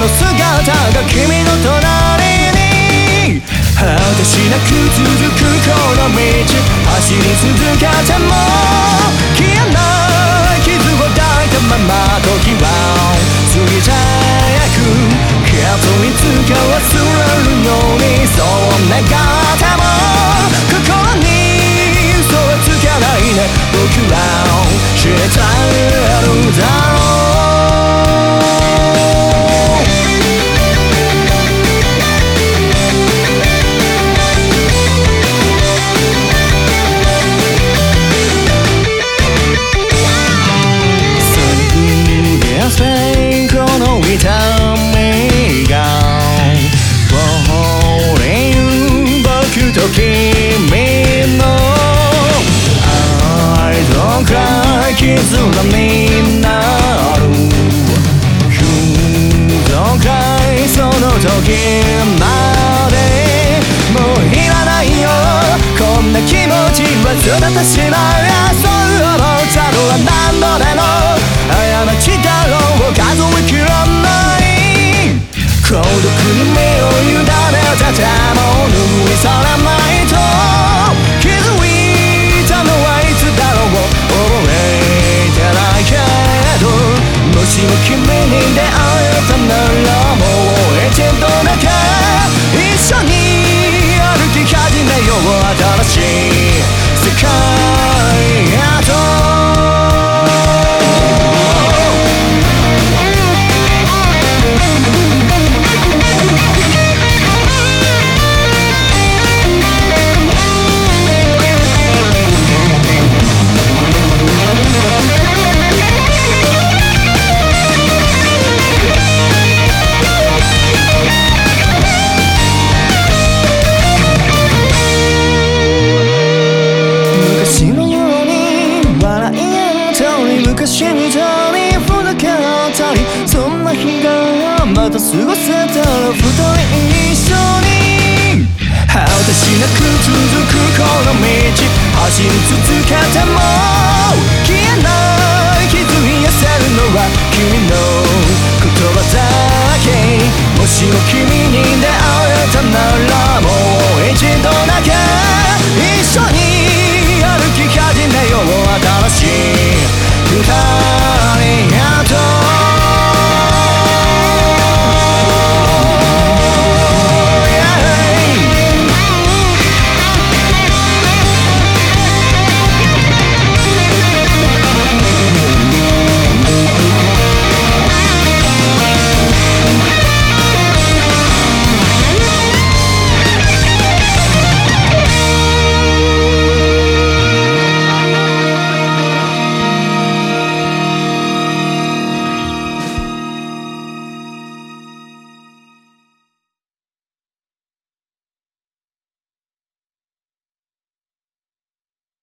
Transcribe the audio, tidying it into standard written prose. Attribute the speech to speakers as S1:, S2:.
S1: の姿が君の隣に果てしなく続くこの道走り続けても消えない傷を抱いたまま時は過ぎてゆくけどいつか忘れるようにそう願っても心に嘘はつかないね僕ら知ってるだろう君の愛とか絆になる不動会その時までもういらないよこんな気持ち忘れてしまうそう思ったのは何度でも過ちだろう数えきれない孤独に身を委ねてても拭い去らないと気づいたのはいつだろう覚えてないけどもしも君に出会えたならもう一度だけ一緒に歩き始めよう新しい世界へと昔みたいにふざけ合ったりそんな日がまた過ごせたら二人一緒に果てしなく続くこの道走り続けても消えない気づいせるのは君の言葉だけもしも君に出会えたならもう